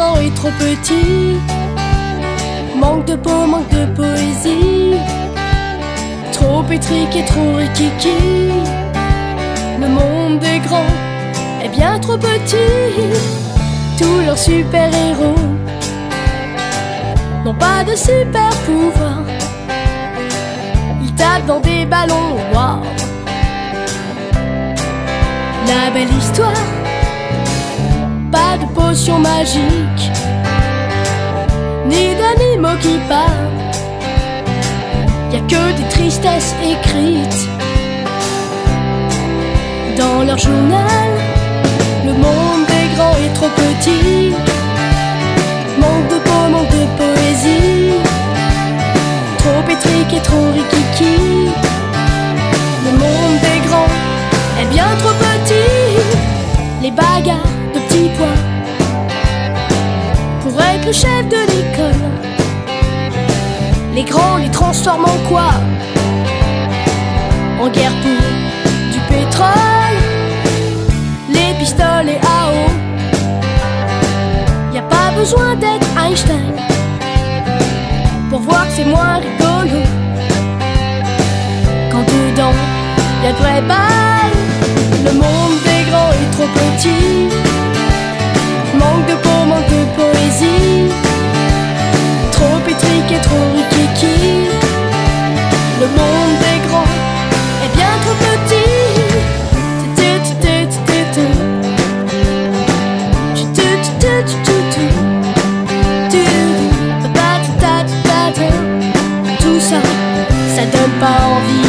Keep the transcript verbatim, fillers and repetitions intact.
grand et trop petit. Manque de peau, manque de poésie. Trop étriqué, trop rikiki. Le monde des grands est bien trop petit. Tous leurs super-héros n'ont pas de super pouvoir. Ils tapent dans des ballons noirs. La belle histoire, pas de potion magique, ni d'animaux qui parlent. Y'a que des tristesses écrites dans leur journal. Le monde des grands est trop petit. Manque de peau, manque de poésie. Trop étriqué, trop rikiki. Le monde des grands est bien trop petit. Les bagarres de petits pois pour être le chef de l'école. Les grands les transforment en quoi? En guerre pour du pétrole. Les pistolets à eau. Y a pas besoin d'être Einstein pour voir que c'est moins rigolo quand dedans y'a de vraies balles. Le monde des grands est trop petit. Manque de peau, manque de poésie. Trop étriqué, trop rikiki. Le monde des grands est bien trop petit. Tout ça, ça donne pas envie.